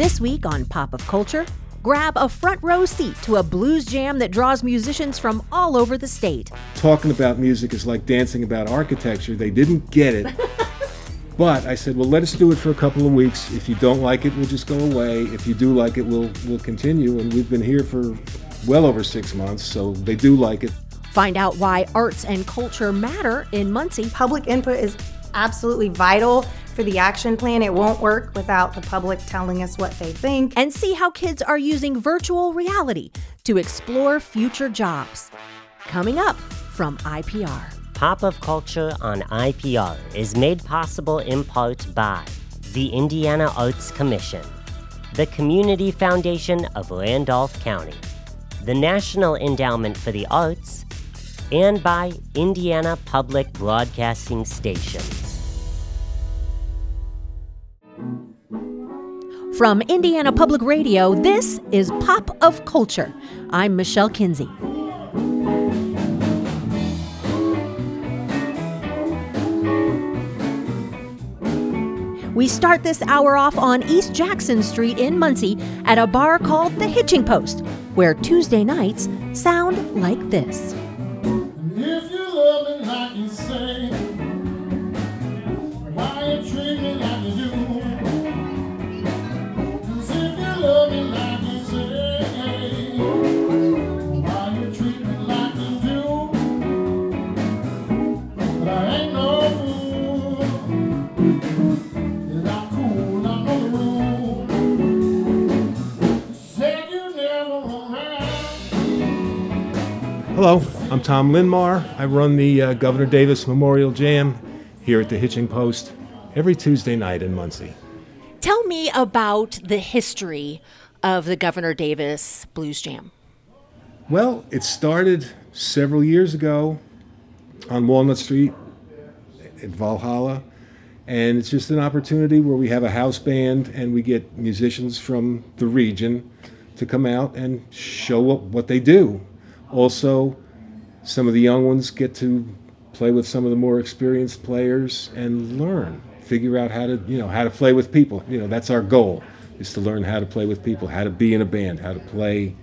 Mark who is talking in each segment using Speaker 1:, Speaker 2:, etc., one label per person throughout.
Speaker 1: This week on Pop of Culture, grab a front row seat to a blues jam that draws musicians from all over the state.
Speaker 2: Talking about music is like dancing about architecture. They didn't get it. But I said, well, let us do it for a couple of weeks. If you don't like it, we'll just go away. If you do like it, we'll continue. And we've been here for well over 6 months, so they do like it.
Speaker 1: Find out why arts and culture matter in Muncie.
Speaker 3: Public input is absolutely vital for the action plan. It won't work without the public telling us what they think.
Speaker 1: And see how kids are using virtual reality to explore future jobs. Coming up from IPR.
Speaker 4: Pop of Culture on IPR is made possible in part by the Indiana Arts Commission, the Community Foundation of Randolph County, the National Endowment for the Arts, and by Indiana Public Broadcasting Stations.
Speaker 1: From Indiana Public Radio, this is Pop of Culture. I'm Michelle Kinsey. We start this hour off on East Jackson Street in Muncie at a bar called The Hitching Post, where Tuesday nights sound like this.
Speaker 5: If you love me like you say, why you treat me like you do? 'Cause if you love me like you say, why you treat me like you do? But I ain't no fool, and I'm cool, I'm on the rule. Said you never around.
Speaker 2: Hello, I'm Tom Linmar. I run the Governor Davis Memorial Jam here at the Hitching Post every Tuesday night in Muncie.
Speaker 1: Tell me about the history of the Governor Davis Blues Jam.
Speaker 2: Well, it started several years ago on Walnut Street at Valhalla, and it's just an opportunity where we have a house band and we get musicians from the region to come out and show what they do. Also, some of the young ones get to play with some of the more experienced players and figure out how to play with people. That's our goal, is to learn how to play with people, how to be in a band, how to play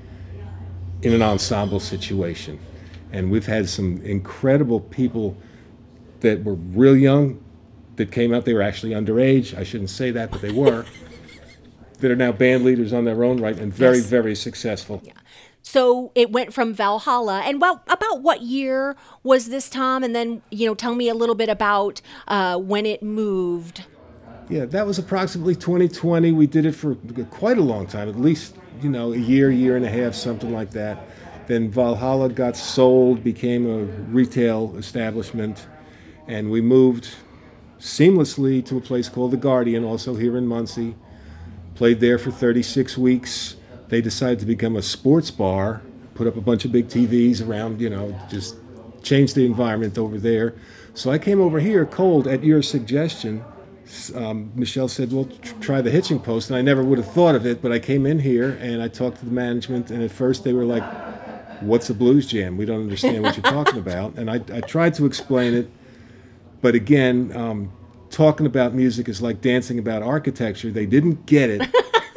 Speaker 2: in an ensemble situation. And we've had some incredible people that were real young that came out. They were actually underage. I shouldn't say that, but they were. That are now band leaders on their own right and very,
Speaker 1: Yes.
Speaker 2: very successful.
Speaker 1: Yeah. So it went from Valhalla, and about what year was this, Tom? And then, tell me a little bit about when it moved.
Speaker 2: Yeah, that was approximately 2020. We did it for quite a long time, at least, a year and a half, something like that. Then Valhalla got sold, became a retail establishment, and we moved seamlessly to a place called The Guardian, also here in Muncie. Played there for 36 weeks. They decided to become a sports bar, put up a bunch of big TVs around, just change the environment over there. So I came over here cold at your suggestion. Michelle said, well, try the Hitching Post. And I never would have thought of it, but I came in here and I talked to the management. And at first they were like, what's a blues jam? We don't understand what you're talking about. And I tried to explain it. But again, talking about music is like dancing about architecture. They didn't get it.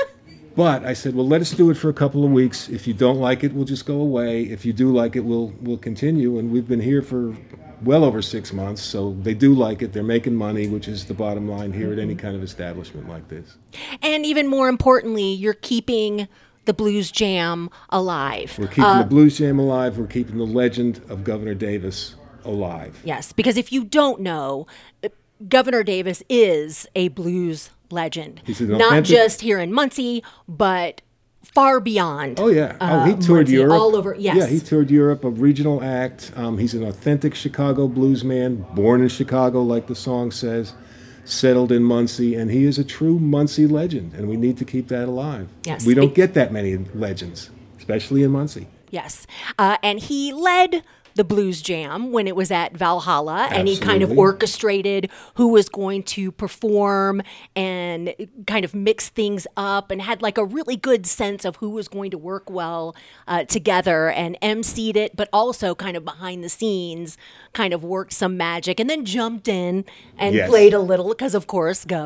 Speaker 2: But I said, well, let us do it for a couple of weeks. If you don't like it, we'll just go away. If you do like it, we'll continue. And we've been here for well over 6 months, so they do like it. They're making money, which is the bottom line here at any kind of establishment like this.
Speaker 1: And even more importantly, you're keeping the Blues Jam alive.
Speaker 2: We're keeping the Blues Jam alive. We're keeping the legend of Governor Davis alive.
Speaker 1: Yes, because if you don't know, Governor Davis is a blues legend.
Speaker 2: He's an
Speaker 1: not
Speaker 2: authentic-
Speaker 1: just here in Muncie, but far beyond.
Speaker 2: Oh, yeah. He toured
Speaker 1: Muncie,
Speaker 2: Europe.
Speaker 1: all over, yes.
Speaker 2: Yeah, he toured Europe, a regional act. He's an authentic Chicago blues man, born in Chicago, like the song says, settled in Muncie, and he is a true Muncie legend, and we need to keep that alive.
Speaker 1: Yes.
Speaker 2: We don't get that many legends, especially in Muncie.
Speaker 1: Yes. And he led the Blues Jam when it was at Valhalla, and he kind of
Speaker 2: Absolutely.
Speaker 1: orchestrated who was going to perform and kind of mix things up and had like a really good sense of who was going to work well together and emceed it, but also kind of behind the scenes kind of worked some magic and then jumped in and
Speaker 2: Yes.
Speaker 1: played a little because, of course, Gov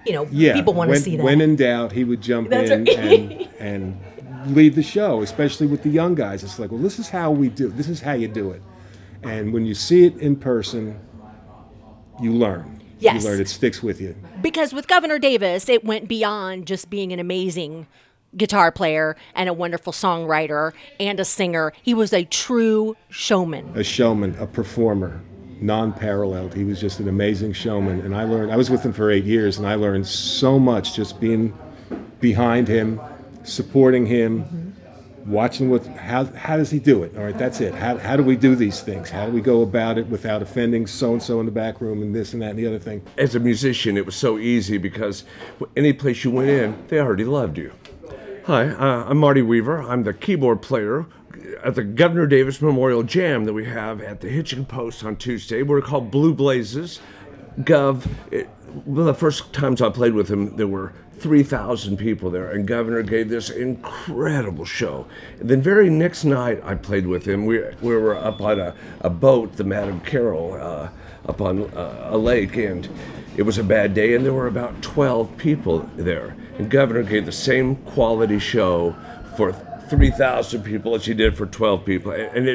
Speaker 2: Yeah,
Speaker 1: people want to see that.
Speaker 2: When in doubt, he would jump
Speaker 1: That's
Speaker 2: in
Speaker 1: right.
Speaker 2: and lead the show, especially with the young guys. It's like, well, this is how we do. This is how you do it. And when you see it in person, you learn.
Speaker 1: Yes.
Speaker 2: You learn. It sticks with you.
Speaker 1: Because with Governor Davis, it went beyond just being an amazing guitar player and a wonderful songwriter and a singer. He was a true showman.
Speaker 2: A showman, a performer, non-paralleled. He was just an amazing showman. And I was with him for 8 years, and I learned so much just being behind him, supporting him, watching how does he do it? All right, that's it. How do we do these things? How do we go about it without offending so-and-so in the back room and this and that and the other thing?
Speaker 6: As a musician, it was so easy because any place you went in, they already loved you. Hi, I'm Marty Weaver. I'm the keyboard player at the Governor Davis Memorial Jam that we have at the Hitching Post on Tuesday. We're called Blue Blazes. One of the first times I played with him, there were 3,000 people there, and Governor gave this incredible show. And then very next night I played with him. We were up on a boat, the Madam Carroll, up on a lake, and it was a bad day, and there were about 12 people there. And Governor gave the same quality show for 3,000 people as he did for 12 people. And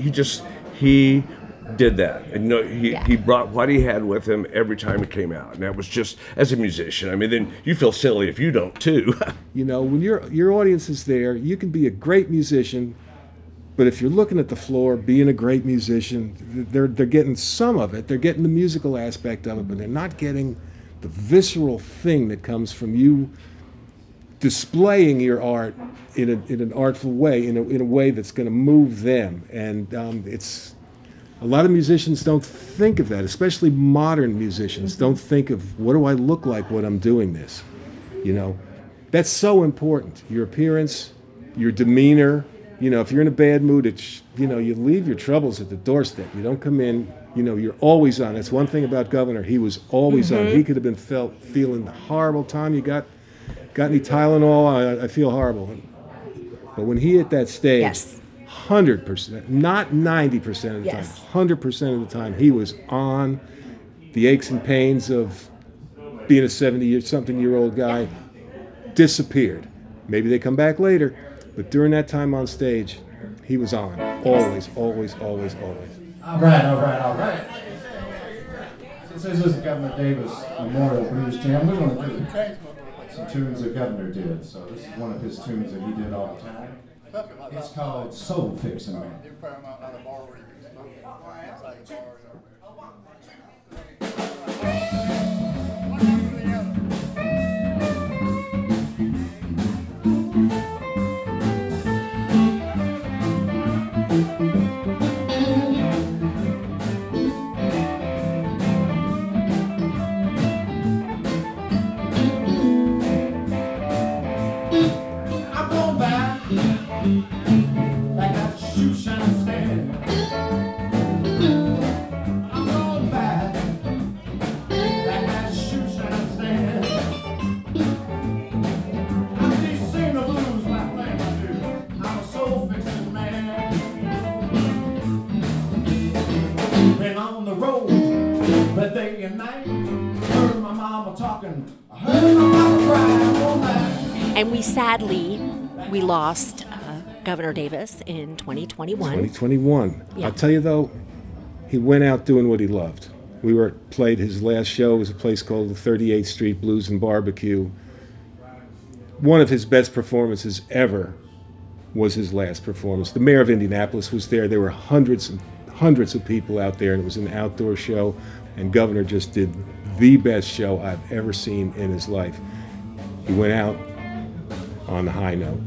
Speaker 6: he did that. And he brought what he had with him every time he came out. And that was just, as a musician, I mean, then you feel silly if you don't too.
Speaker 2: When your audience is there, you can be a great musician, but if you're looking at the floor, being a great musician, they're getting some of it. They're getting the musical aspect of it, but they're not getting the visceral thing that comes from you displaying your art in an artful way, in a way that's going to move them. And it's a lot of musicians don't think of that, especially modern musicians don't think of, what do I look like when I'm doing this? That's so important. Your appearance, your demeanor. If you're in a bad mood, you leave your troubles at the doorstep. You don't come in, you're always on. That's one thing about Governor. He was always on. He could have been feeling horrible. Tom, you got any Tylenol? I feel horrible. But when he hit that stage,
Speaker 1: Yes.
Speaker 2: 100%, not 90% of the
Speaker 1: Yes.
Speaker 2: time, 100% of the time, he was on. The aches and pains of being a 70-something-year-old guy disappeared. Maybe they come back later, but during that time on stage, he was on. Always, always, always, always.
Speaker 5: All right. Since this is the Governor Davis Memorial Blues Jam, we're going to do some tunes that Governor did. So this is one of his tunes that he did all the time. It's called Soul Fixin' Man. I'm going back like that shoe shine stand. I'm going back like that shoe shine stand. I can't sing the blues like I do. I'm a soul fixing man. Been on the road, but day and night. Heard my mama talking. I heard my mama cry all night.
Speaker 1: And we lost Governor Davis in 2021.
Speaker 2: 2021.
Speaker 1: Yeah.
Speaker 2: I'll tell you though, he went out doing what he loved. Played his last show was a place called the 38th Street Blues and Barbecue. One of his best performances ever was his last performance. The mayor of Indianapolis was there. There were hundreds and hundreds of people out there, and it was an outdoor show. And Governor just did the best show I've ever seen in his life. He went out on a high note.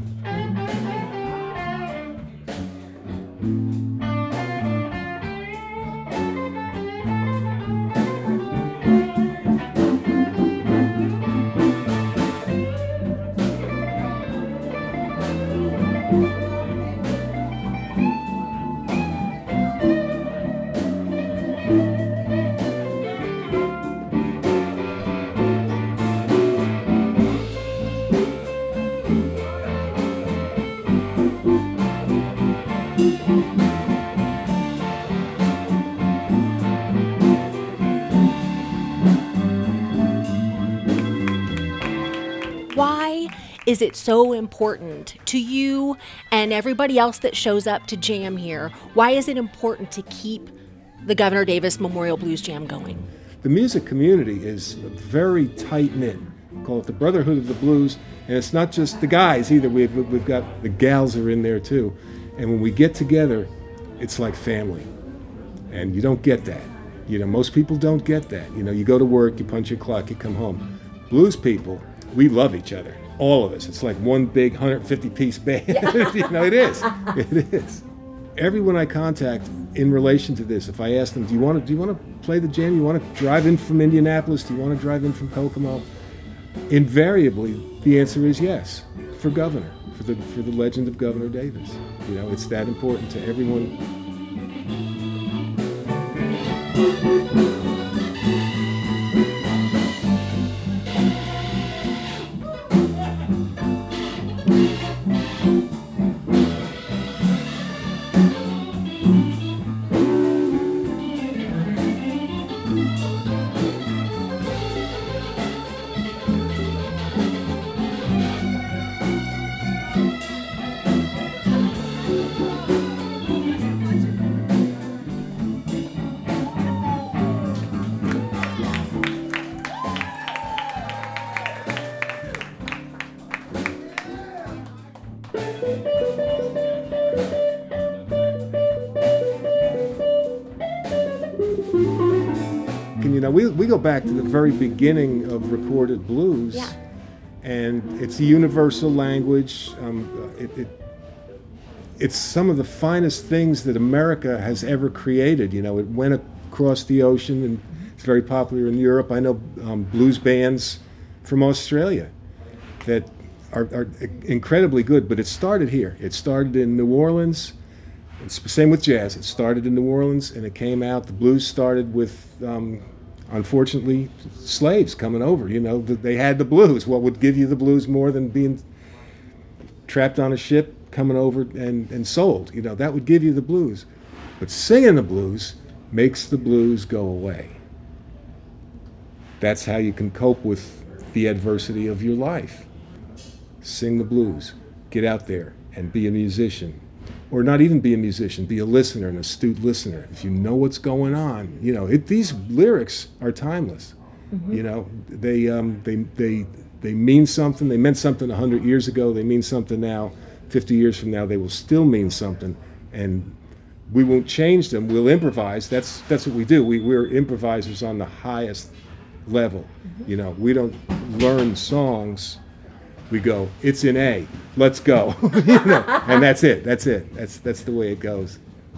Speaker 1: Why is it so important to you and everybody else that shows up to jam here? Why is it important to keep the Governor Davis Memorial Blues Jam going?
Speaker 2: The music community is very tight-knit. We call it the Brotherhood of the Blues, and it's not just the guys either. We've got the gals are in there too. And when we get together, it's like family. And you don't get that. Most people don't get that. You go to work, you punch your clock, you come home. Blues people, we love each other, all of us. It's like one big 150-piece band. It is. It is. Everyone I contact in relation to this, if I ask them, do you want to play the jam? You want to drive in from Indianapolis? Do you want to drive in from Kokomo? Invariably, the answer is yes, for Governor, for the legend of Governor Davis. It's that important to everyone. We go back to the very beginning of recorded blues, and it's a universal language. It's some of the finest things that America has ever created. It went across the ocean, and it's very popular in Europe. I know blues bands from Australia that are incredibly good, but it started here. It started in New Orleans. It's the same with jazz. It started in New Orleans, and it came out. The blues started with unfortunately, slaves coming over. They had the blues. What would give you the blues more than being trapped on a ship, coming over and sold? That would give you the blues. But singing the blues makes the blues go away. That's how you can cope with the adversity of your life. Sing the blues. Get out there and be a musician. Or not even be a musician, be a listener, an astute listener. If you know what's going on, these lyrics are timeless. Mm-hmm. They mean something. They meant something 100 years ago. They mean something now. 50 years from now, they will still mean something. And we won't change them. We'll improvise. That's what we do. We're improvisers on the highest level. Mm-hmm. We don't learn songs. We go, it's in A, let's go. And that's it. That's the way it goes.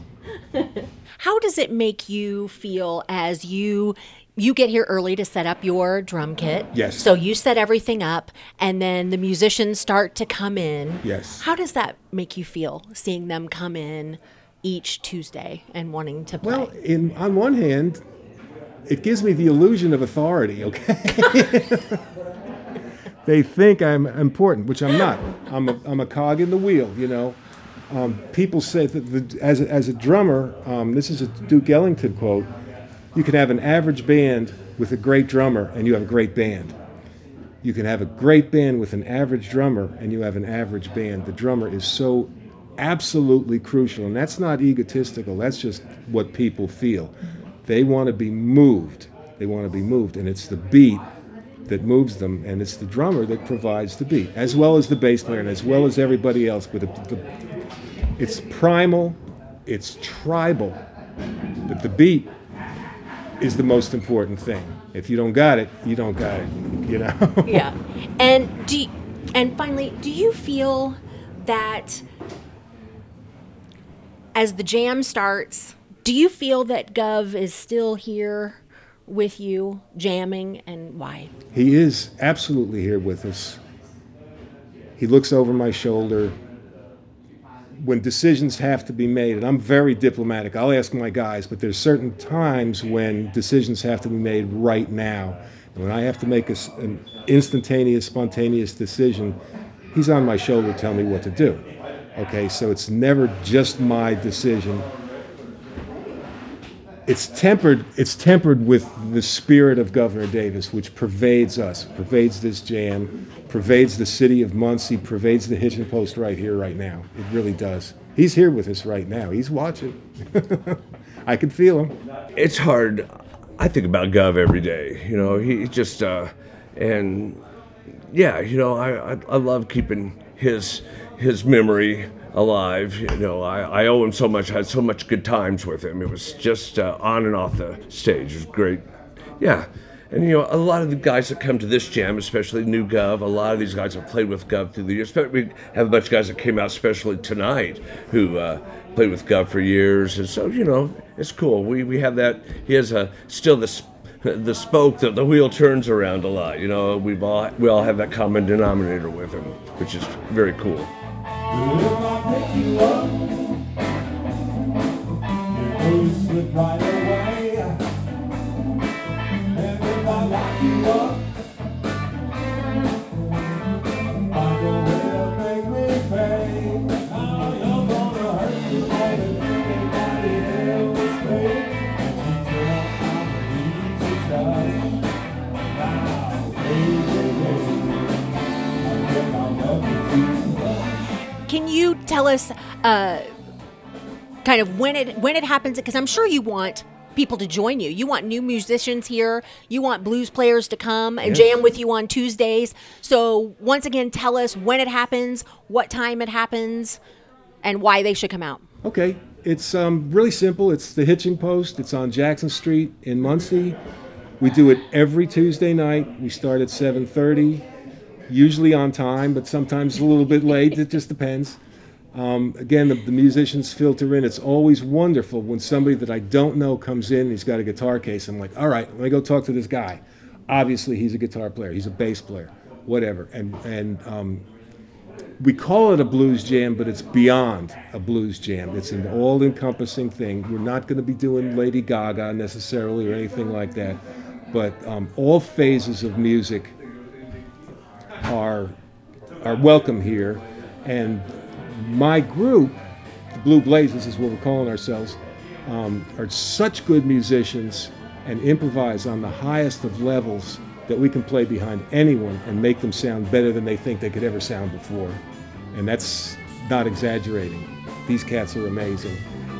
Speaker 1: How does it make you feel as you get here early to set up your drum kit?
Speaker 2: Yes.
Speaker 1: So you set everything up, and then the musicians start to come in.
Speaker 2: Yes.
Speaker 1: How does that make you feel, seeing them come in each Tuesday and wanting to play?
Speaker 2: Well, on one hand, it gives me the illusion of authority, okay? They think I'm important, which I'm not. I'm a cog in the wheel, People say that as a drummer, this is a Duke Ellington quote, you can have an average band with a great drummer and you have a great band. You can have a great band with an average drummer and you have an average band. The drummer is so absolutely crucial, and that's not egotistical, that's just what people feel. They want to be moved. And it's the beat that moves them, and it's the drummer that provides the beat, as well as the bass player and as well as everybody else. But it's primal, it's tribal, but the beat is the most important thing. If you don't got it, you don't got it,
Speaker 1: Yeah. And finally, do you feel that as the jam starts, do you feel that Gov is still here with you jamming, and why?
Speaker 2: He is absolutely here with us. He looks over my shoulder when decisions have to be made, and I'm very diplomatic. I'll ask my guys, but there's certain times when decisions have to be made right now. And when I have to make an instantaneous, spontaneous decision, he's on my shoulder telling me what to do. Okay, so it's never just my decision. it's tempered with the spirit of Governor Davis, which pervades us, pervades this jam, pervades the city of Muncie, pervades the Hitching Post right here, right now. It really does. He's here with us right now. He's watching. I can feel him.
Speaker 6: It's hard. I think about Gov every day. You know, he just and yeah, you know, I love keeping his memory alive. You know, I owe him so much. I had so much good times with him. It was just on and off the stage. It was great. Yeah. And, you know, a lot of the guys that come to this jam, especially new Gov, a lot of these guys have played with Gov through the years. We have a bunch of guys that came out especially tonight who played with Gov for years. And so, you know, it's cool. We have that. He has still the spoke that the wheel turns around a lot. You know, we all have that common denominator with him, which is very cool.
Speaker 7: If I pick you up, your ghost would ride away. And if I lock you up, find a way to make me pay. Now you're gonna hurt me more than anybody else may. And you tell how easy touch. Now, baby, I think I'll love you too much.
Speaker 1: Can you tell us kind of when it happens? Because I'm sure you want people to join you. You want new musicians here. You want blues players to come and jam with you on Tuesdays. So once again, tell us when it happens, what time it happens, and why they should come out.
Speaker 2: Okay, it's really simple. It's the Hitching Post. It's on Jackson Street in Muncie. We do it every Tuesday night. We start at 7:30. Usually on time, but sometimes a little bit late. It just depends. Again, the musicians filter in. It's always wonderful when somebody that I don't know comes in and he's got a guitar case. I'm like, all right, let me go talk to this guy. Obviously, he's a guitar player. He's a bass player, whatever. And we call it a blues jam, but it's beyond a blues jam. It's an all-encompassing thing. We're not going to be doing Lady Gaga necessarily or anything like that, but all phases of music are welcome here, and my group, the Blue Blazes is what we're calling ourselves, are such good musicians and improvise on the highest of levels that we can play behind anyone and make them sound better than they think they could ever sound before. And that's not exaggerating. These cats are amazing.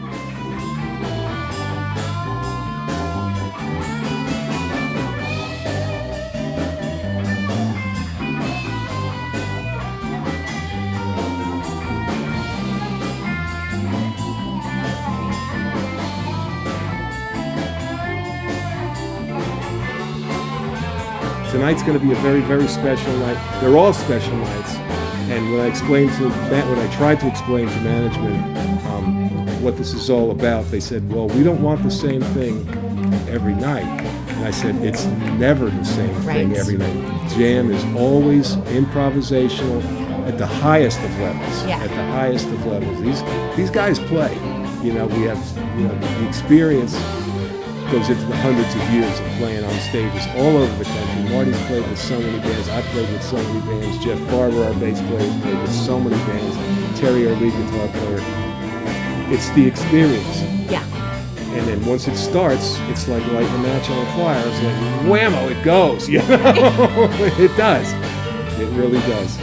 Speaker 2: Tonight's going to be a very, very special night. They're all special nights. And when I tried to explain to management what this is all about, they said, well, we don't want the same thing every night. And I said, it's never the same thing every night. Jam is always improvisational at the highest of levels.
Speaker 1: Yeah.
Speaker 2: At the highest of levels. These guys play. You know, we have the experience goes into the hundreds of years of playing on stages all over the country. Marty's played with so many bands. I've played with so many bands. Jeff Barber, our bass player, has played with so many bands. Terry, our lead guitar player. It's the experience.
Speaker 1: Yeah.
Speaker 2: And then once it starts, it's like lighting a match on fire. It's like, whammo, it goes. You know? It does. It really does.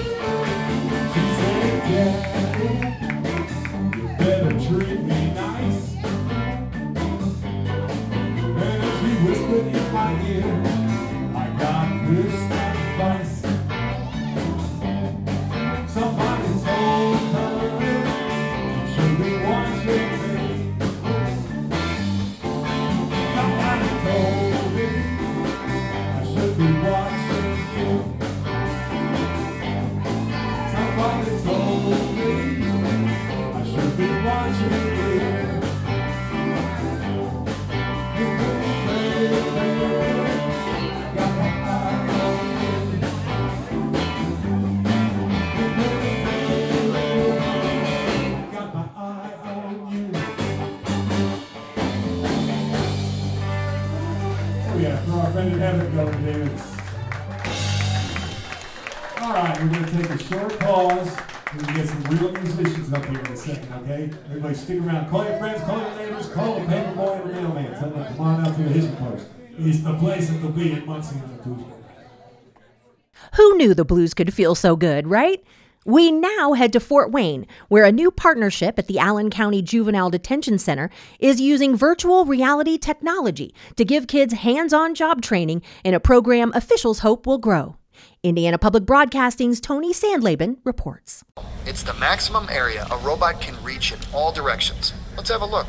Speaker 7: You better treat me nice. And as you whispered in my ear, I got this advice. Somebody told her she should be watching me. Somebody told me I should be watching you. Somebody told me I should be watching you. Got my eye on you. Oh yeah, throw our friend in heaven going, David. All right, we're going to take a short pause. We're gonna get some real musicians up here in a second, okay? Everybody stick around. Call your friends, call your neighbors, call the paper boy and the mailman. Tell them to come on out to the history post. It's the place that they'll be at Muncie on the Tuesday.
Speaker 1: Who knew the blues could feel so good, right? We now head to Fort Wayne, where a new partnership at the Allen County Juvenile Detention Center is using virtual reality technology to give kids hands-on job training in a program officials hope will grow. Indiana Public Broadcasting's Tony Sandlaben reports.
Speaker 8: It's the maximum area a robot can reach in all directions. Let's have a look.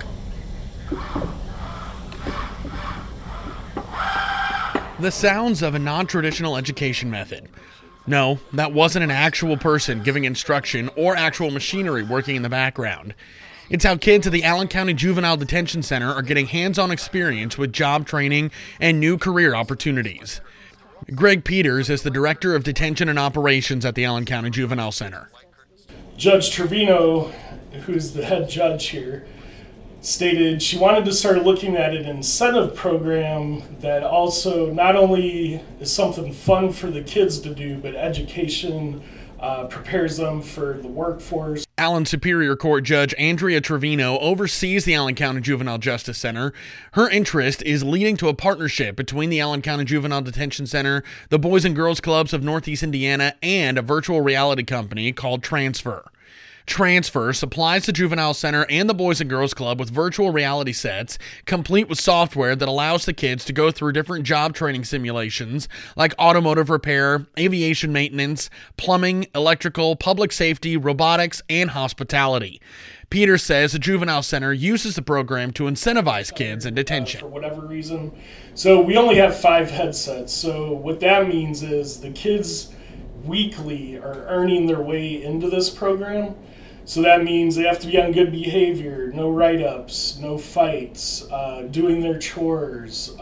Speaker 9: The sounds of a non-traditional education method. No, that wasn't an actual person giving instruction or actual machinery working in the background. It's how kids at the Allen County Juvenile Detention Center are getting hands-on experience with job training and new career opportunities. Greg Peters is the Director of Detention and Operations at the Allen County Juvenile Center.
Speaker 10: Judge Trevino, who's the head judge here, stated she wanted to start looking at an incentive program that also not only is something fun for the kids to do, but education prepares them for the workforce.
Speaker 9: Allen Superior Court Judge Andrea Trevino oversees the Allen County Juvenile Justice Center. Her interest is leading to a partnership between the Allen County Juvenile Detention Center, the Boys and Girls Clubs of Northeast Indiana, and a virtual reality company called Transfer. Transfer supplies the Juvenile Center and the Boys and Girls Club with virtual reality sets, complete with software that allows the kids to go through different job training simulations like automotive repair, aviation maintenance, plumbing, electrical, public safety, robotics, and hospitality. Peter says the Juvenile Center uses the program to incentivize kids in detention.
Speaker 10: For whatever reason. So we only have 5 headsets. So what that means is the kids weekly are earning their way into this program. So that means they have to be on good behavior, no write-ups, no fights, doing their chores,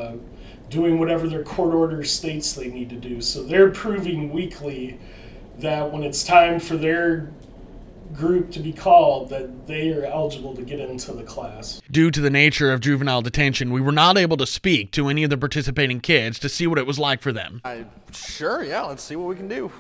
Speaker 10: doing whatever their court order states they need to do. So they're proving weekly that when it's time for their group to be called, that they are eligible to get into the class.
Speaker 9: Due to the nature of juvenile detention, we were not able to speak to any of the participating kids to see what it was like for them.
Speaker 11: Sure, yeah, let's see what we can do.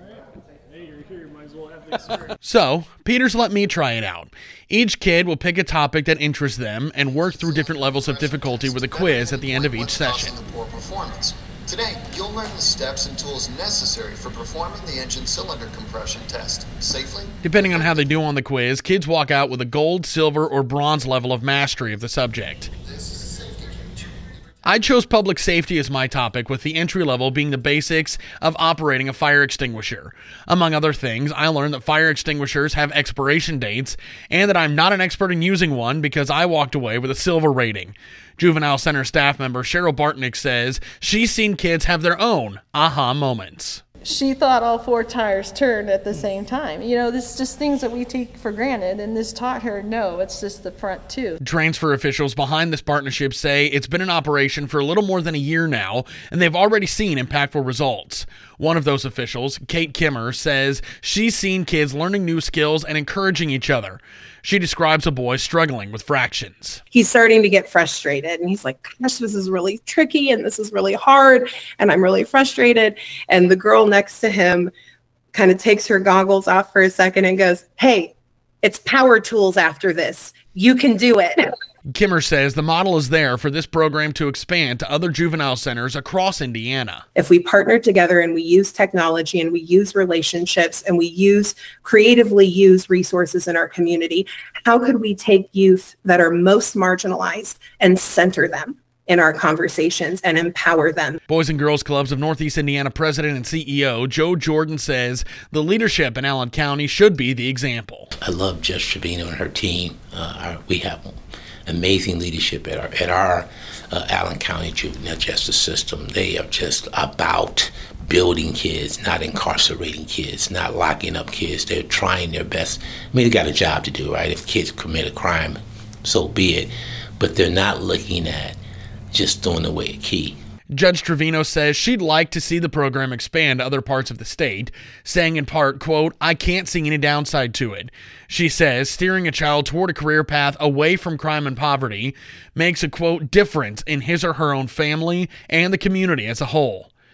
Speaker 10: Hey, you're here, might as well have the experience.
Speaker 9: So, Peter's let me try it out. Each kid will pick a topic that interests them and work through different levels of difficulty with a quiz at the end of each session.
Speaker 8: Poor performance. Today, you'll learn the steps and tools necessary for performing the engine cylinder compression test safely.
Speaker 9: Depending on how they do on the quiz, kids walk out with a gold, silver, or bronze level of mastery of the subject.
Speaker 8: This is a safety cage.
Speaker 9: I chose public safety as my topic, with the entry level being the basics of operating a fire extinguisher. Among other things, I learned that fire extinguishers have expiration dates and that I'm not an expert in using one because I walked away with a silver rating. Juvenile Center staff member Cheryl Bartnick says she's seen kids have their own aha moments.
Speaker 12: She thought all 4 tires turned at the same time. You know, this is just things that we take for granted, and this taught her, no, it's just the front too.
Speaker 9: Transfer officials behind this partnership say it's been in operation for a little more than a year now, and they've already seen impactful results. One of those officials, Kate Kimmer, says she's seen kids learning new skills and encouraging each other. She describes a boy struggling with fractions.
Speaker 13: He's starting to get frustrated, and he's like, gosh, this is really tricky and this is really hard and I'm really frustrated. And the girl next to him kind of takes her goggles off for a second and goes, hey, it's power tools after this. You can do it.
Speaker 9: Kimmer says the model is there for this program to expand to other juvenile centers across Indiana.
Speaker 13: If we partner together and we use technology and we use relationships and we creatively use resources in our community, how could we take youth that are most marginalized and center them in our conversations and empower them?
Speaker 9: Boys and Girls Clubs of Northeast Indiana President and CEO Joe Jordan says the leadership in Allen County should be the example.
Speaker 14: I love Judge Trevino and her team. We have amazing leadership at our Allen County Juvenile Justice System. They are just about building kids, not incarcerating kids, not locking up kids. They're trying their best. I mean, they got a job to do, right? If kids commit a crime, so be it. But they're not looking at just throwing away a key.
Speaker 9: Judge Trevino says she'd like to see the program expand to other parts of the state, saying in part, quote, I can't see any downside to it. She says steering a child toward a career path away from crime and poverty makes a, quote, difference in his or her own family and the community as a whole.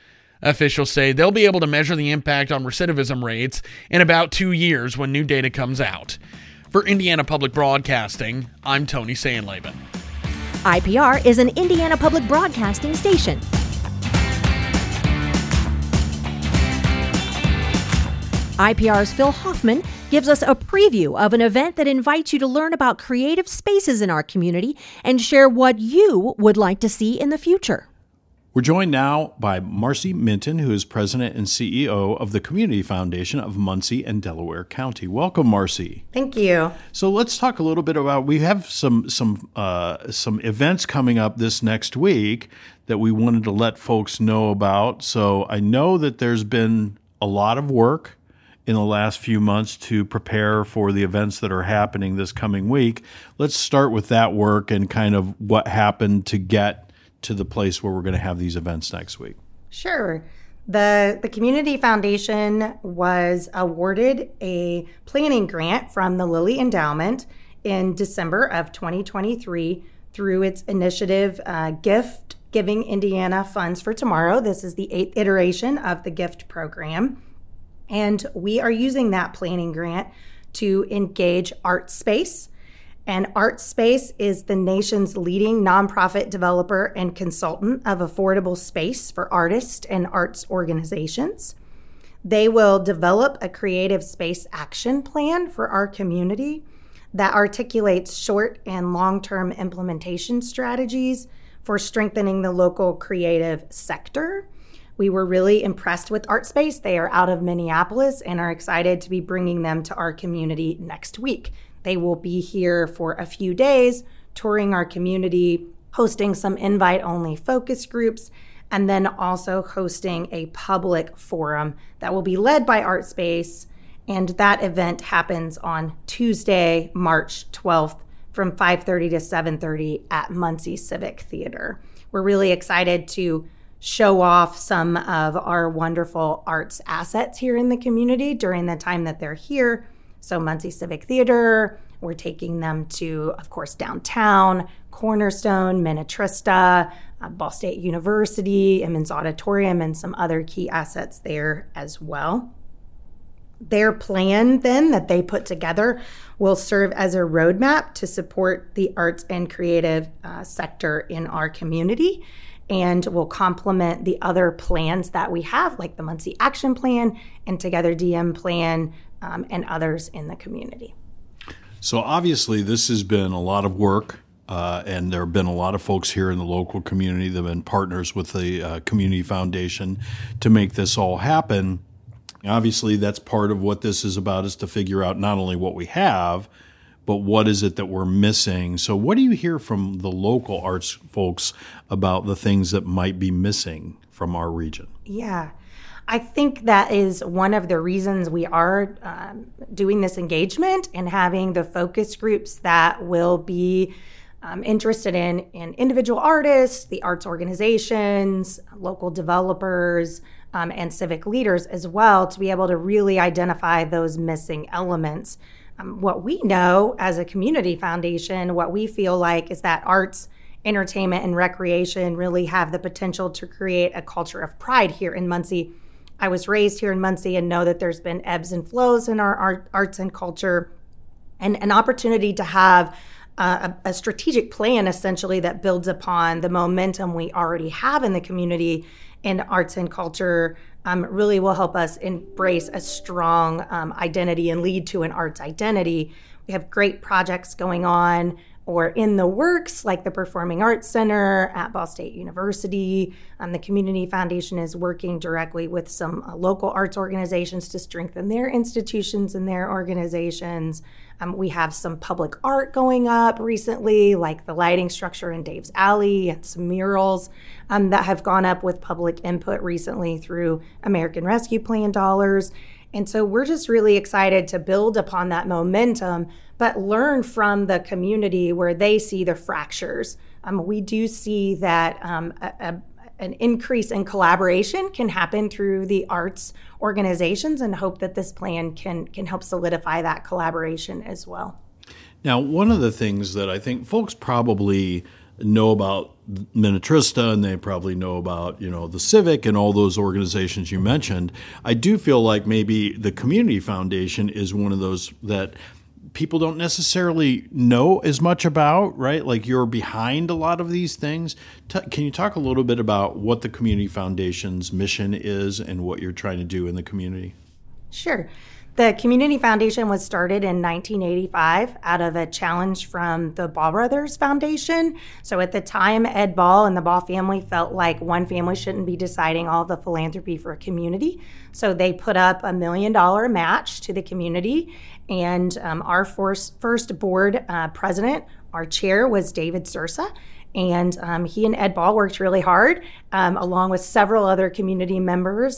Speaker 9: Officials say they'll be able to measure the impact on recidivism rates in about 2 years when new data comes out. For Indiana Public Broadcasting, I'm Tony Sandleben.
Speaker 1: IPR is an Indiana Public Broadcasting station. IPR's Phil Hoffman gives us a preview of an event that invites you to learn about creative spaces in our community and share what you would like to see in the future.
Speaker 15: We're joined now by Marcy Minton, who is president and CEO of the Community Foundation of Muncie and Delaware County. Welcome, Marcy.
Speaker 3: Thank you.
Speaker 15: So let's talk a little bit about, we have some events coming up this next week that we wanted to let folks know about. So I know that there's been a lot of work in the last few months to prepare for the events that are happening this coming week. Let's start with that work and kind of what happened to get to the place where we're going to have these events next week.
Speaker 3: Sure. The Community Foundation was awarded a planning grant from the Lilly Endowment in December of 2023 through its initiative, Gift Giving Indiana Funds for Tomorrow. This is the 8th iteration of the GIFT program. And we are using that planning grant to engage ArtSpace. And ArtSpace is the nation's leading nonprofit developer and consultant of affordable space for artists and arts organizations. They will develop a creative space action plan for our community that articulates short and long-term implementation strategies for strengthening the local creative sector. We were really impressed with ArtSpace. They are out of Minneapolis and are excited to be bringing them to our community next week. They will be here for a few days, touring our community, hosting some invite-only focus groups, and then also hosting a public forum that will be led by ArtSpace. And that event happens on Tuesday, March 12th from 5:30 to 7:30 at Muncie Civic Theater. We're really excited to show off some of our wonderful arts assets here in the community during the time that they're here. So Muncie Civic Theater, we're taking them to, of course, downtown, Cornerstone, Minnetrista, Ball State University, Emmons Auditorium, and some other key assets there as well. Their plan then that they put together will serve as a roadmap to support the arts and creative sector in our community, and will complement the other plans that we have, like the Muncie Action Plan and Together DM Plan, and others in the community.
Speaker 15: So obviously this has been a lot of work, and there have been a lot of folks here in the local community that have been partners with the Community Foundation to make this all happen. Obviously that's part of what this is about, is to figure out not only what we have, but what is it that we're missing? So what do you hear from the local arts folks about the things that might be missing from our region?
Speaker 3: Yeah, I think that is one of the reasons we are doing this engagement and having the focus groups that will be interested in individual artists, the arts organizations, local developers, and civic leaders as well, to be able to really identify those missing elements. What we know as a community foundation, what we feel like is that arts, entertainment, and recreation really have the potential to create a culture of pride here in Muncie. I was raised here in Muncie and know that there's been ebbs and flows in our arts and culture, and an opportunity to have a strategic plan essentially that builds upon the momentum we already have in the community in arts and culture really will help us embrace a strong identity and lead to an arts identity. We have great projects going on or in the works, like the Performing Arts Center at Ball State University. The Community Foundation is working directly with some local arts organizations to strengthen their institutions and their organizations. We have some public art going up recently, like the lighting structure in Dave's Alley and some murals that have gone up with public input recently through American Rescue Plan dollars. And so we're just really excited to build upon that momentum, but learn from the community where they see the fractures. We do see that an increase in collaboration can happen through the arts organizations, and hope that this plan can help solidify that collaboration as well.
Speaker 15: Now, one of the things that I think folks probably know about Minnetrista, and they probably know about, the Civic and all those organizations you mentioned. I do feel like maybe the Community Foundation is one of those that people don't necessarily know as much about, right? Like, you're behind a lot of these things. Can you talk a little bit about what the Community Foundation's mission is and what you're trying to do in the community?
Speaker 3: Sure. The Community Foundation was started in 1985 out of a challenge from the Ball Brothers Foundation. So at the time, Ed Ball and the Ball family felt like one family shouldn't be deciding all the philanthropy for a community. So they put up $1 million match to the community. And our first board president, our chair, was David Sursa. And he and Ed Ball worked really hard, along with several other community members,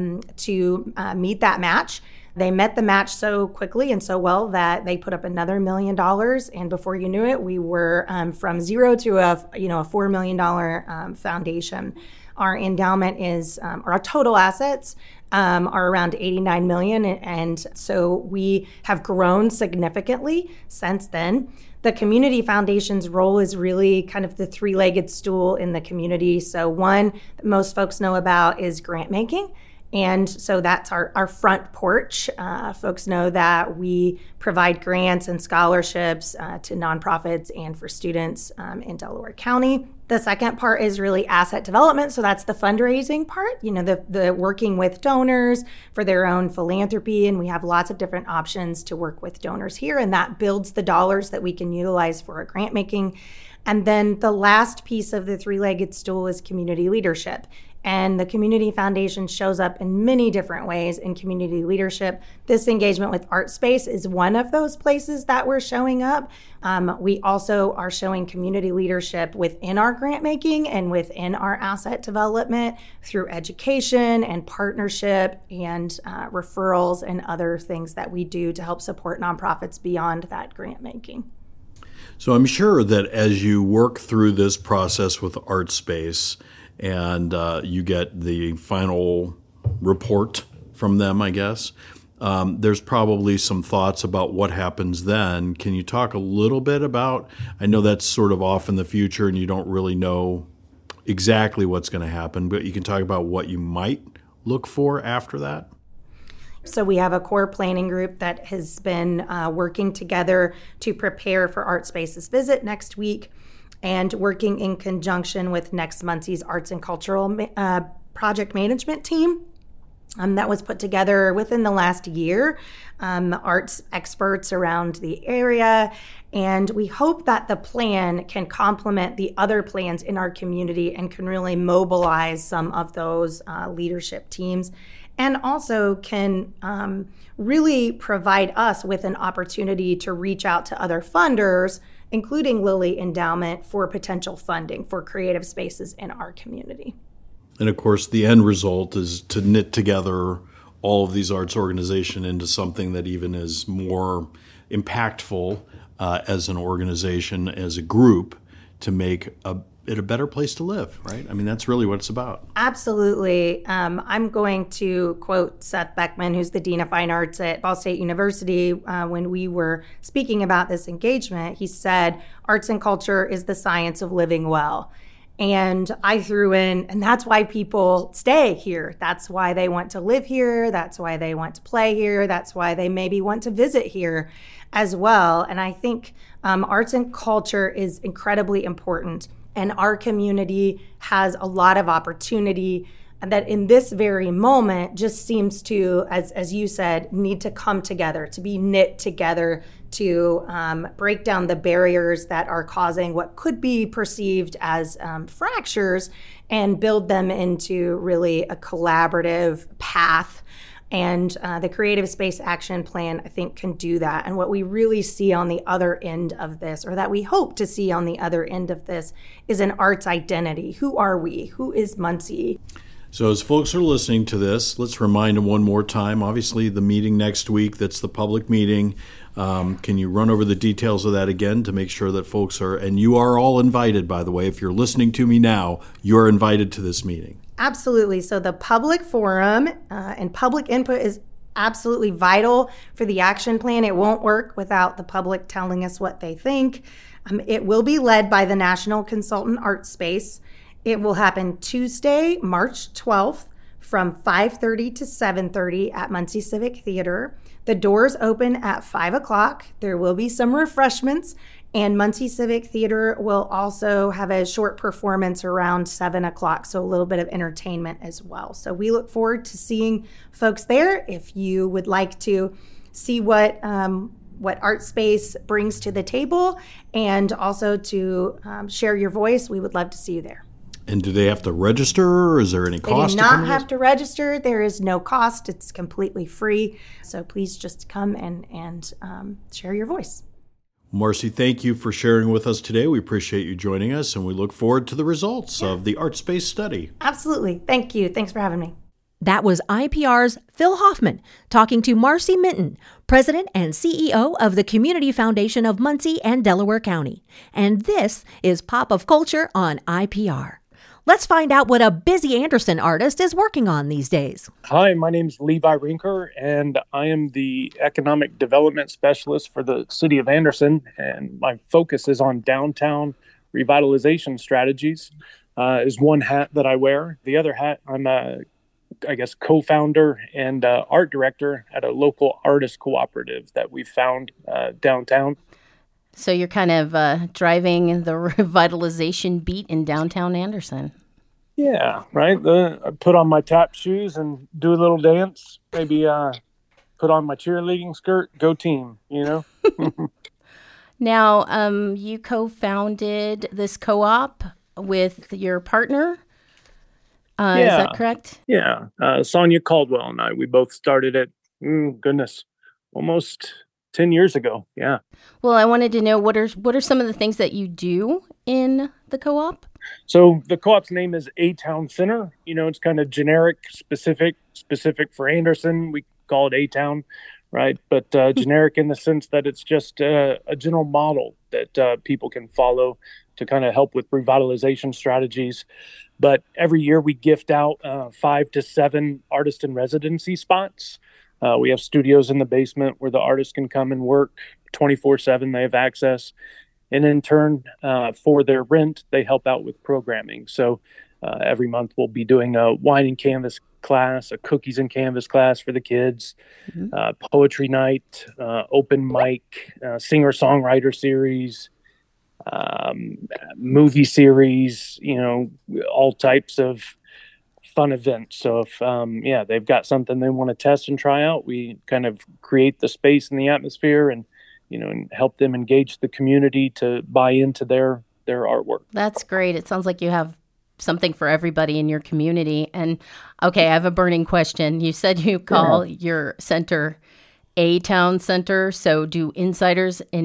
Speaker 3: to meet that match. They met the match so quickly and so well that they put up another $1 million, and before you knew it, we were from zero to a $4 million foundation. Our endowment is, or our total assets are around $89 million, and so we have grown significantly since then. The Community Foundation's role is really kind of the three-legged stool in the community. So one that most folks know about is grant making. And so that's our front porch. Folks know that we provide grants and scholarships to nonprofits and for students in Delaware County. The second part is really asset development. So that's the fundraising part, the working with donors for their own philanthropy. And we have lots of different options to work with donors here. And that builds the dollars that we can utilize for our grant making. And then the last piece of the three-legged stool is community leadership. And the Community Foundation shows up in many different ways in community leadership. This engagement with ArtSpace is one of those places that we're showing up. We also are showing community leadership within our grant making and within our asset development through education and partnership and referrals and other things that we do to help support nonprofits beyond that grant making.
Speaker 15: So I'm sure that as you work through this process with ArtSpace, and you get the final report from them, I guess, there's probably some thoughts about what happens then. Can you talk a little bit about, I know that's sort of off in the future and you don't really know exactly what's going to happen, but you can talk about what you might look for after that?
Speaker 3: So we have a core planning group that has been working together to prepare for ArtSpace's visit next week, and working in conjunction with Next Muncie's Arts and Cultural Project Management team. That was put together within the last year, arts experts around the area, and we hope that the plan can complement the other plans in our community and can really mobilize some of those leadership teams, and also can really provide us with an opportunity to reach out to other funders, including Lilly Endowment, for potential funding for creative spaces in our community.
Speaker 15: And of course, the end result is to knit together all of these arts organizations into something that even is more impactful as an organization, as a group, to make it a better place to live, right? I mean, that's really what it's about.
Speaker 3: Absolutely. I'm going to quote Seth Beckman, who's the Dean of Fine Arts at Ball State University. When we were speaking about this engagement, he said, "Arts and culture is the science of living well." And I threw in, and that's why people stay here. That's why they want to live here. That's why they want to play here. That's why they maybe want to visit here as well. And I think arts and culture is incredibly important. And our community has a lot of opportunity that in this very moment just seems to, as you said, need to come together, to be knit together, to break down the barriers that are causing what could be perceived as fractures and build them into really a collaborative path. And the Creative Space Action Plan, I think, can do that. And what we really see on the other end of this, or that we hope to see on the other end of this, is an arts identity. Who are we? Who is Muncie?
Speaker 15: So as folks are listening to this, let's remind them one more time. Obviously, the meeting next week, that's the public meeting. Can you run over the details of that again to make sure that folks are, and you are all invited, by the way. If you're listening to me now, you're invited to this meeting.
Speaker 3: Absolutely. So the public forum and public input is absolutely vital for the action plan. It won't work without the public telling us what they think. It will be led by the National Consultant Art Space. It will happen Tuesday, March 12th from 5:30 to 7:30 at Muncie Civic Theater. The doors open at 5 o'clock. There will be some refreshments, and Muncie Civic Theater will also have a short performance around 7 o'clock, so a little bit of entertainment as well. So we look forward to seeing folks there. If you would like to see what Art Space brings to the table and also to share your voice, we would love to see you there.
Speaker 15: And do they have to register, or is there any cost?
Speaker 3: They do not have to register. There is no cost. It's completely free. So please just come and share your voice.
Speaker 15: Marcy, thank you for sharing with us today. We appreciate you joining us, and we look forward to the results of the Art Space study.
Speaker 3: Absolutely. Thank you. Thanks for having me.
Speaker 1: That was IPR's Phil Hoffman talking to Marcy Minton, President and CEO of the Community Foundation of Muncie and Delaware County. And this is Pop of Culture on IPR. Let's find out what a busy Anderson artist is working on these days.
Speaker 16: Hi, my name is Levi Rinker, and I am the Economic Development Specialist for the City of Anderson, and my focus is on downtown revitalization strategies is one hat that I wear. The other hat, I'm co-founder and art director at a local artist cooperative that we found downtown.
Speaker 17: So you're kind of driving the revitalization beat in downtown Anderson.
Speaker 16: Yeah, right. I put on my tap shoes and do a little dance. Maybe put on my cheerleading skirt. Go team, you know?
Speaker 17: Now, you co-founded this co-op with your partner. Is that correct?
Speaker 16: Yeah. Sonia Caldwell and I, we both started it, almost 10 years ago. Yeah.
Speaker 17: Well, I wanted to know what are some of the things that you do in the co-op?
Speaker 16: So the co-op's name is A-Town Center. You know, it's kind of generic, specific for Anderson. We call it A-Town, right? But generic in the sense that it's just a general model that people can follow to kind of help with revitalization strategies. But every year we gift out 5 to 7 artist in residency spots. We have studios in the basement where the artists can come and work 24/7. They have access. And in turn, for their rent, they help out with programming. So every month we'll be doing a wine and canvas class, a cookies and canvas class for the kids, poetry night, open mic, singer-songwriter series, movie series, all types of fun events. So if they've got something they want to test and try out, we kind of create the space and the atmosphere and help them engage the community to buy into their artwork.
Speaker 17: That's great. It sounds like you have something for everybody in your community. And okay, I have a burning question. You said you call your center A-Town Center. So do insiders in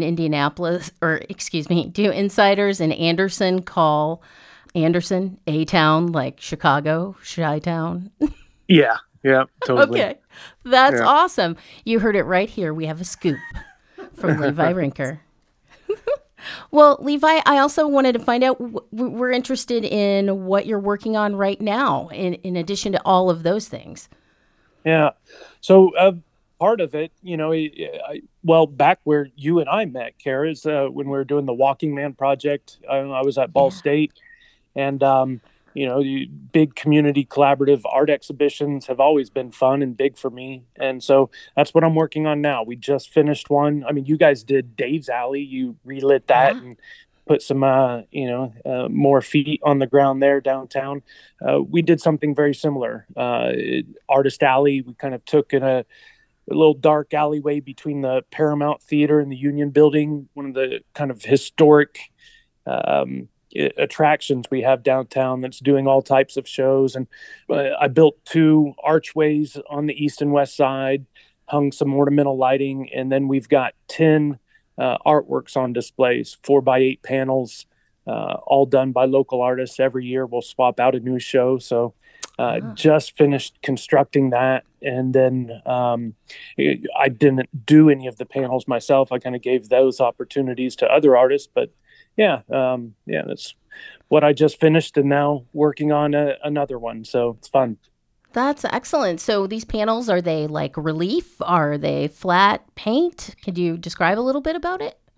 Speaker 17: do insiders in Anderson call Anderson A-Town, like Chicago, Chi-Town?
Speaker 16: Yeah, totally.
Speaker 17: Okay, that's awesome. You heard it right here. We have a scoop from Levi Rinker. Well, Levi, I also wanted to find out, we're interested in what you're working on right now, in addition to all of those things.
Speaker 16: Yeah, so part of it, back where you and I met, Kara, is when we were doing the Walking Man project. I was at Ball State. And, big community collaborative art exhibitions have always been fun and big for me. And so that's what I'm working on now. We just finished one. I mean, you guys did Dave's Alley. You relit that and put some, more feet on the ground there downtown. We did something very similar. Artist Alley, we kind of took in a little dark alleyway between the Paramount Theater and the Union Building, one of the kind of historic attractions we have downtown that's doing all types of shows. And I built 2 archways on the east and west side, hung some ornamental lighting, and then we've got 10 artworks on displays, 4x8 panels, all done by local artists. Every year we'll swap out a new show. So just finished constructing that. And then I didn't do any of the panels myself. I kind of gave those opportunities to other artists, but that's what I just finished and now working on another one. So it's fun.
Speaker 17: That's excellent. So these panels, are they like relief? Are they flat paint? Could you describe a little bit about it?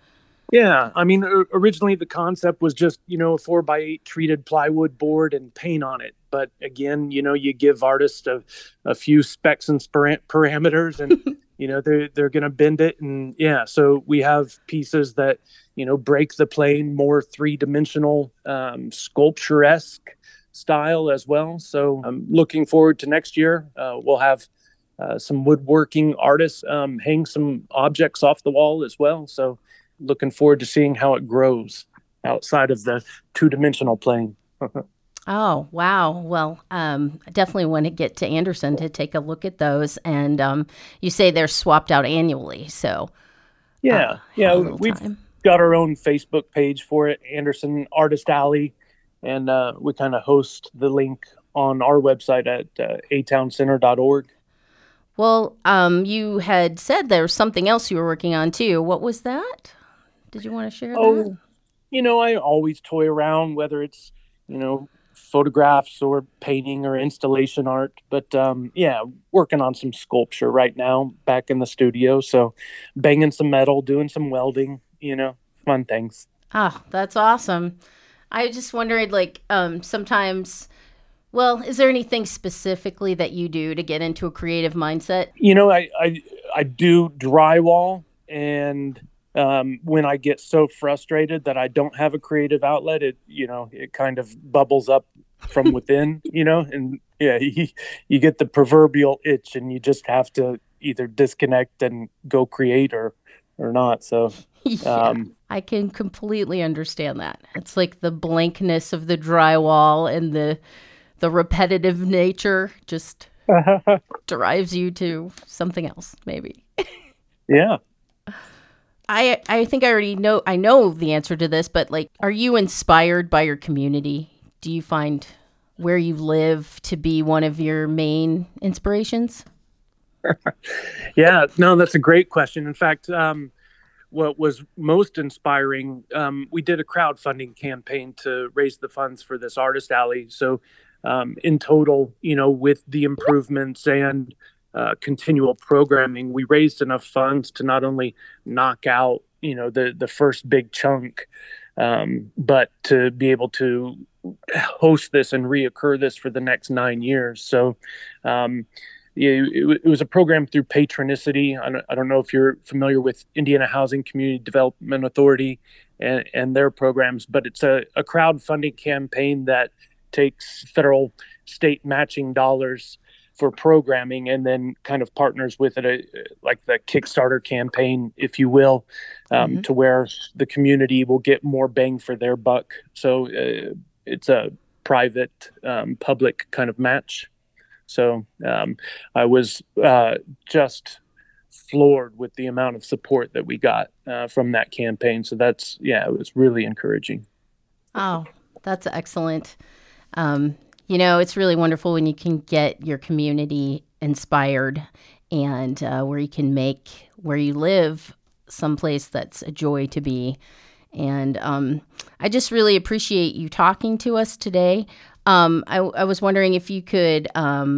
Speaker 16: Yeah, I mean, originally the concept was just, a 4x8 treated plywood board and paint on it. But again, you give artists a few specs and parameters, and they're going to bend it. And yeah, so we have pieces that break the plane, more three-dimensional, sculpture-esque style as well. So I'm looking forward to next year. We'll have some woodworking artists hang some objects off the wall as well. So looking forward to seeing how it grows outside of the two-dimensional plane.
Speaker 17: Oh, wow. Well, I definitely want to get to Anderson to take a look at those. And you say they're swapped out annually. So
Speaker 16: yeah, we've got our own Facebook page for it, Anderson Artist Alley. And we kind of host the link on our website at atowncenter.org.
Speaker 17: Well, you had said there was something else you were working on too. What was that? Did you want to share that?
Speaker 16: I always toy around, whether it's, photographs or painting or installation art. But working on some sculpture right now back in the studio. So banging some metal, doing some welding, fun things.
Speaker 17: Oh, that's awesome. I just wondered, sometimes, is there anything specifically that you do to get into a creative mindset?
Speaker 16: I do drywall, and when I get so frustrated that I don't have a creative outlet, it kind of bubbles up from within, and you get the proverbial itch, and you just have to either disconnect and go create or not. So
Speaker 17: I can completely understand that. It's like the blankness of the drywall and the repetitive nature just drives you to something else, maybe.
Speaker 16: Yeah.
Speaker 17: I think I already know the answer to this, but are you inspired by your community? Do you find where you live to be one of your main inspirations?
Speaker 16: Yeah, no, that's a great question. In fact, what was most inspiring, we did a crowdfunding campaign to raise the funds for this artist alley. So in total, with the improvements and continual programming, we raised enough funds to not only knock out, the first big chunk, but to be able to host this and reoccur this for the next 9 years. So it was a program through Patronicity. I don't know if you're familiar with Indiana Housing Community Development Authority and their programs, but it's a crowdfunding campaign that takes federal, state matching dollars for programming and then kind of partners with it, like the Kickstarter campaign, if you will, to where the community will get more bang for their buck. So it's a private, public kind of match. So I was just floored with the amount of support that we got from that campaign. So it was really encouraging.
Speaker 17: Oh, that's excellent. It's really wonderful when you can get your community inspired and where you can make where you live someplace that's a joy to be. And I just really appreciate you talking to us today. I was wondering if you could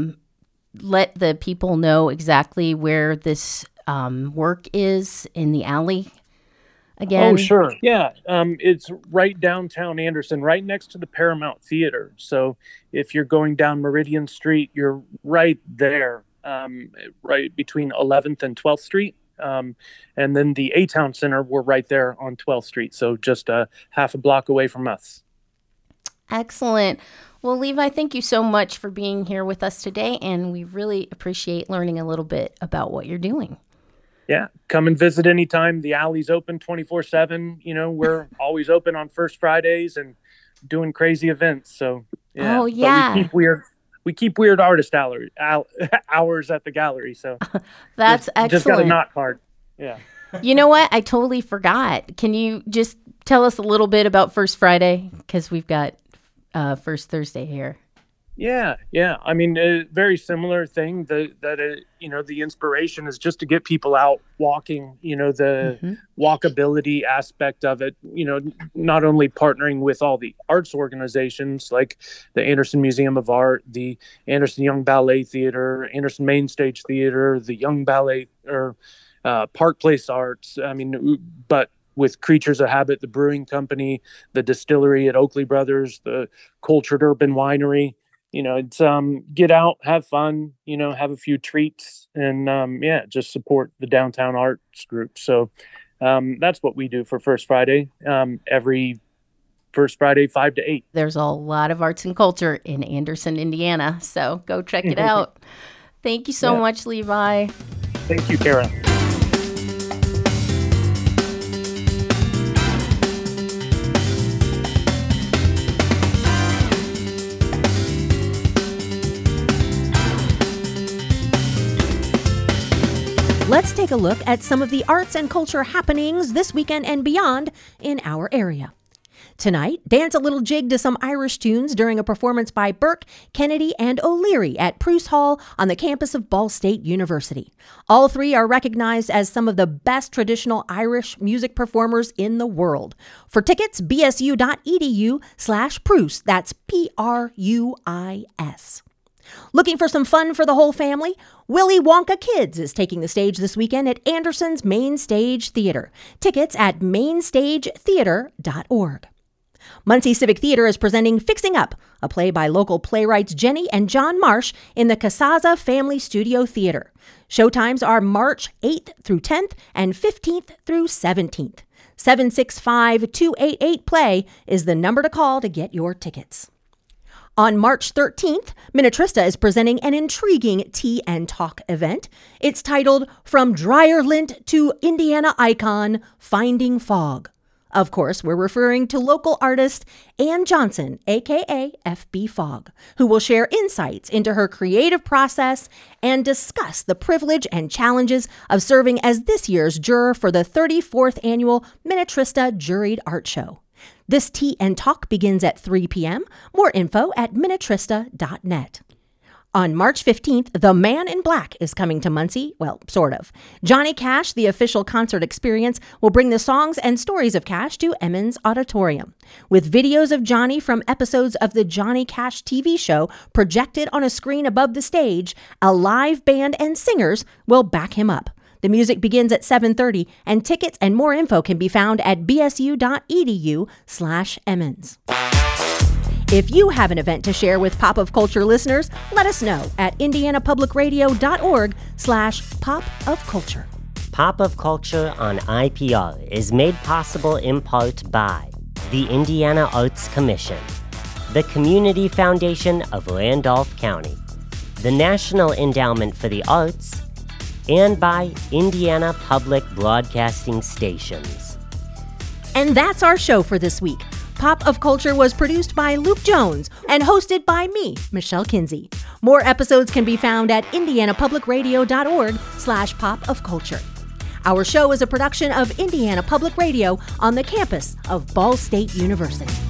Speaker 17: let the people know exactly where this work is in the alley again.
Speaker 16: Oh, sure. Yeah. It's right downtown Anderson, right next to the Paramount Theater. So if you're going down Meridian Street, you're right there, right between 11th and 12th Street. And then the A-Town Center, we're right there on 12th Street. So just half a block away from us.
Speaker 17: Excellent. Well, Levi, thank you so much for being here with us today. And we really appreciate learning a little bit about what you're doing.
Speaker 16: Yeah, come and visit anytime. The alley's open 24/7. We're always open on first Fridays and doing crazy events. So yeah.
Speaker 17: Oh yeah.
Speaker 16: But we keep weird artist hours at the gallery. So
Speaker 17: that's excellent.
Speaker 16: Just got a knock card. Yeah.
Speaker 17: You know what? I totally forgot. Can you just tell us a little bit about First Friday? Because we've got First Thursday here.
Speaker 16: Yeah. I mean, a very similar thing. The inspiration is just to get people out walking. The walkability aspect of it. Not only partnering with all the arts organizations like the Anderson Museum of Art, the Anderson Young Ballet Theater, Anderson Main Stage Theater, the Young Ballet or Park Place Arts. I mean, but with Creatures of Habit, the brewing company, the distillery at Oakley Brothers, the Cultured Urban Winery. It's get out, have fun, have a few treats, and just support the Downtown Arts Group. So that's what we do for First Friday, every First Friday, 5 to 8.
Speaker 17: There's a lot of arts and culture in Anderson, Indiana, so go check it out. Thank you so much, Levi.
Speaker 16: Thank you, Kara.
Speaker 1: Let's take a look at some of the arts and culture happenings this weekend and beyond in our area. Tonight, dance a little jig to some Irish tunes during a performance by Burke, Kennedy, and O'Leary at Pruce Hall on the campus of Ball State University. All three are recognized as some of the best traditional Irish music performers in the world. For tickets, bsu.edu/Pruce. That's Pruis. Looking for some fun for the whole family? Willy Wonka Kids is taking the stage this weekend at Anderson's Main Stage Theater. Tickets at mainstagetheater.org. Muncie Civic Theater is presenting Fixing Up, a play by local playwrights Jenny and John Marsh in the Casaza Family Studio Theater. Showtimes are March 8th through 10th and 15th through 17th. 765-288-PLAY is the number to call to get your tickets. On March 13th, Minnetrista is presenting an intriguing tea and talk event. It's titled From Dryer Lint to Indiana Icon, Finding Fog. Of course, we're referring to local artist Ann Johnson, aka FB Fogg, who will share insights into her creative process and discuss the privilege and challenges of serving as this year's juror for the 34th annual Minnetrista Juried Art Show. This tea and talk begins at 3 p.m. More info at minnetrista.net. On March 15th, The Man in Black is coming to Muncie. Well, sort of. Johnny Cash, the official concert experience, will bring the songs and stories of Cash to Emmons Auditorium. With videos of Johnny from episodes of the Johnny Cash TV show projected on a screen above the stage, a live band and singers will back him up. The music begins at 7:30, and tickets and more info can be found at bsu.edu/Emmons. If you have an event to share with Pop of Culture listeners, let us know at indianapublicradio.org/popofculture.
Speaker 4: Pop of Culture on IPR is made possible in part by the Indiana Arts Commission, the Community Foundation of Randolph County, the National Endowment for the Arts, and by Indiana Public Broadcasting Stations.
Speaker 1: And that's our show for this week. Pop of Culture was produced by Luke Jones and hosted by me, Michelle Kinsey. More episodes can be found at indianapublicradio.org/popofculture. Our show is a production of Indiana Public Radio on the campus of Ball State University.